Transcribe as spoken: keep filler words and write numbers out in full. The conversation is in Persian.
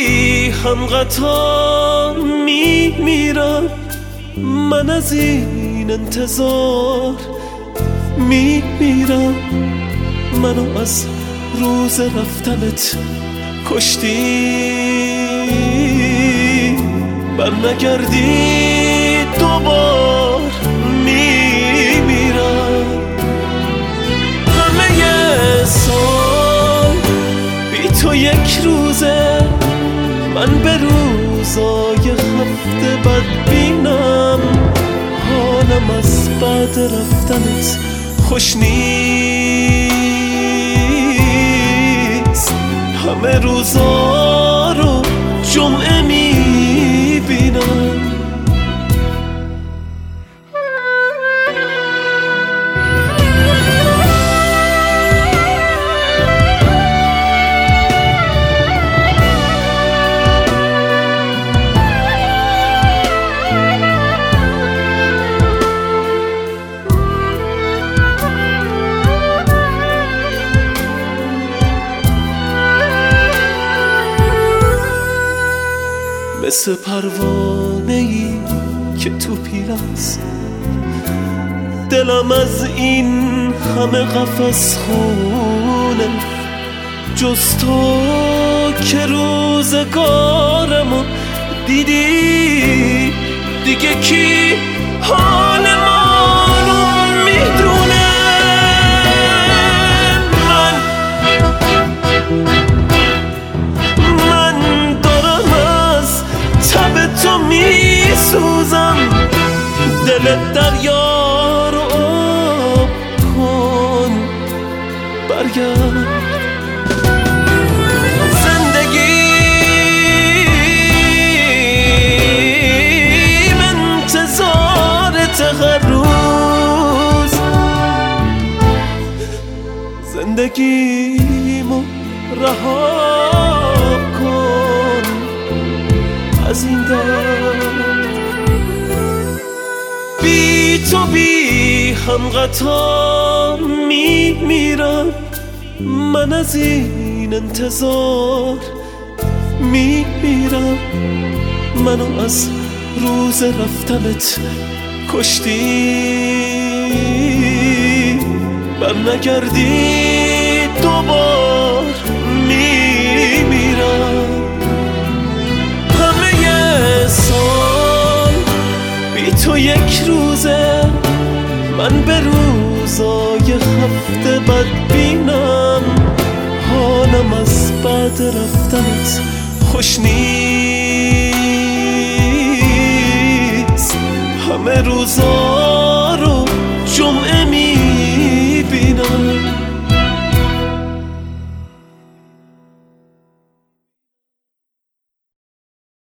هم قطار میمیرم، من از این انتظار میمیرم. منو از روز رفتنت کشتی، بر نگردی دوبار میمیرم. همه سال بی تو یک روزه، من به روزای هفته بد بینم. حالم از بعد رفتنت خوش نیست، همه روزا رو جمعه میبینم. مثل پروانه‌ای که تو پیل است، دلم از این همه قفس خونه. جز تو که روزگارمو دیدی، دیگه کی حال ما رو میدونه؟ تو میسوزم، دل دریا رو آب کن، برگرد. زندگیم انتظارت هر روز، زندگیمو رها کن از این درد. بی تو بی هم قطار میمیرم، من از این انتظار میمیرم. منو از روز رفتنت کشتی، بر نگردی دوبار میمیرم. تو یک روزه، من به روزای هفته بد بینم. حالم از بعد رفتنت خوش نیست، همه روزا